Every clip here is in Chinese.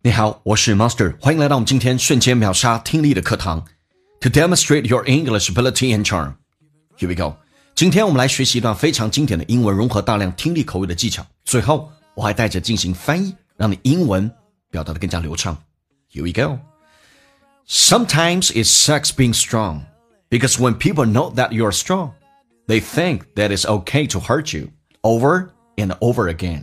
你好，我是 Monster， 欢迎来到我们今天瞬间秒杀听力的课堂。To demonstrate your English ability and charm. Here we go. 今天我们来学习一段非常经典的英文，融合大量听力口语的技巧。最后，我还带着进行翻译，让你英文表达得更加流畅。Here we go. Sometimes it sucks being strong, because when people know that you're strong, they think that it's okay to hurt you over and over again.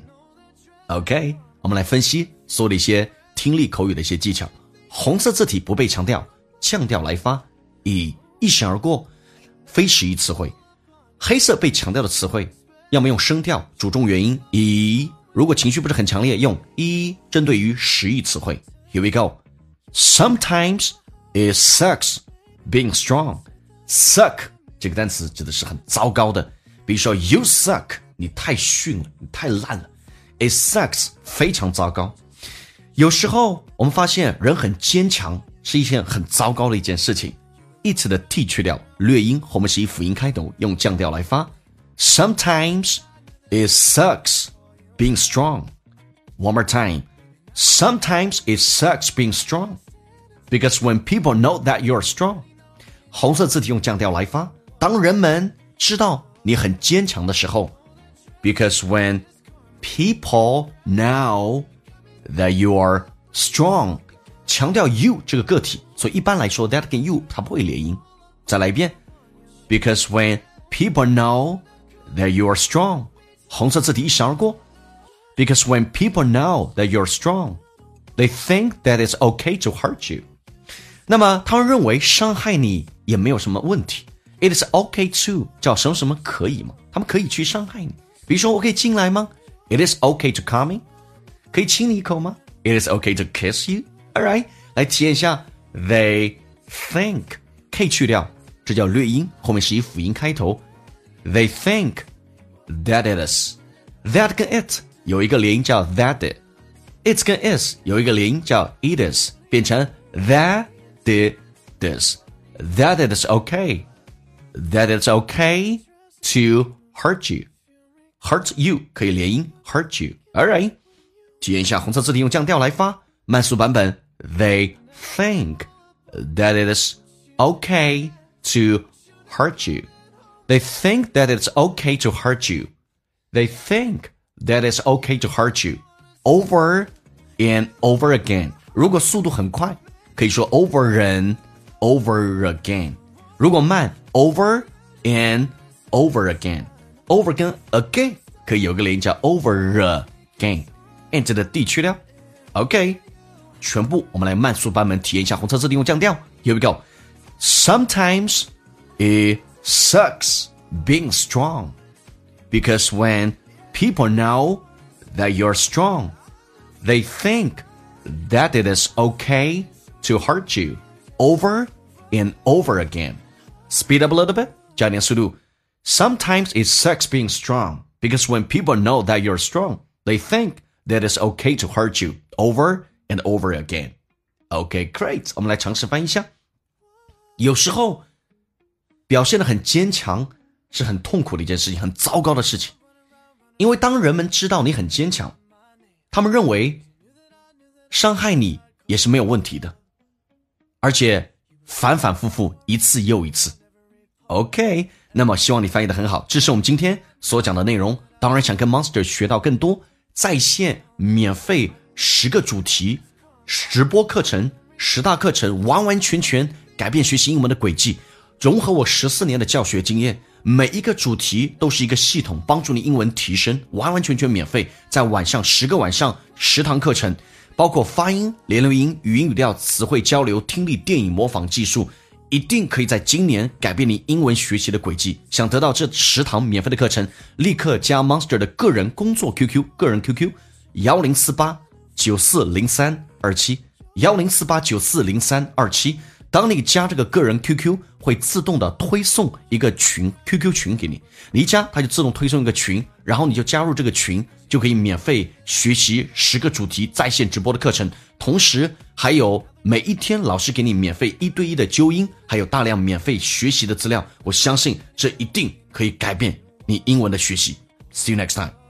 OK, 我们来分析所有的一些听力口语的一些技巧。红色字体不被强调，降调来发，以一闪而过，非实义词汇。黑色被强调的词汇，要么用声调主重元音以，如果情绪不是很强烈，用一针对于实义词汇。Here we go. Sometimes it sucks being strong. Suck 这个单词指的是很糟糕的，比如说 You suck， 你太逊了，你太烂了。It sucks 非常糟糕。有时候我们发现人很坚强是一件很糟糕的一件事情。it 的 t 去掉，略音，后面是以辅音开头，用降调来发。Sometimes it sucks being strong. One more time. Sometimes it sucks being strong. Because when people know that you're strong. 红色字体用降调来发。当人们知道你很坚强的时候。Because when people know that you are strong. 强调 you 这个个体，所以一般来说 that 跟 you 它不会连音。再来一遍。Because when people know that you are strong. 红色字体一闪而过。Because when people know that you're strong, they think that it's okay to hurt you. 那么他们认为伤害你也没有什么问题。It is okay to 叫什么什么可以吗？他们可以去伤害你。比如说我可以进来吗？ It is okay to come in. 可以亲你一口吗？ It is okay to kiss you. Alright, 来体验一下 They think K 去掉，这叫略音，后面是以辅音开头。They think that it is. That 跟 it 有一个连音叫 that it. It 跟 is 有一个连音叫 it is, 变成 that it is. That it is okay. That it's okay to hurt you. Hurt you 可以连音 hurt you. Alright, 体验一下红色字体用降调来发，慢速版本。They think that it is okay to hurt you. They think that it's okay to hurt you. They think that it's okay to hurt you. Over and over again. 如果速度很快，可以说 over and over again. 如果慢 over and over again. Over 跟 again 可以有个连音叫 over again. And 的 D 去掉。OK。全部我们来慢速版本体验一下红色字体用降调。Here we go. Sometimes it sucks being strong. Because when people know that you're strong, they think that it is okay to hurt you over and over again. Speed up a little bit. 加点速度。Sometimes it sucks being strong. Because when people know that you're strong, they think that it's okay to hurt you over and over again. Okay, great. 我们来尝试翻译一下。有时候表现得很坚强是很痛苦的一件事情，很糟糕的事情。因为当人们知道你很坚强，他们认为伤害你也是没有问题的，而且反反复复一次又一次。OK, 那么希望你翻译得很好。这是我们今天所讲的内容。当然想跟 Monster 学到更多，在线免费10个主题直播课程，10大课程，完完全全改变学习英文的轨迹，融合我14年的教学经验，每一个主题都是一个系统，帮助你英文提升，完完全全免费。在晚上10个晚上10堂课程，包括发音、连留音、语音语调、词汇交流、听力、电影模仿技术，一定可以在今年改变你英文学习的轨迹。想得到这10堂免费的课程，立刻加 Monster 的个人工作 QQ， 个人 QQ 1048940327 1048940327。当你加这个个人 QQ， 会自动的推送一个群 QQ 群给你，你一加它就自动推送一个群，然后你就加入这个群，就可以免费学习10个主题在线直播的课程，同时还有每一天老师给你免费1对1的纠音，还有大量免费学习的资料。我相信这一定可以改变你英文的学习。See you next time.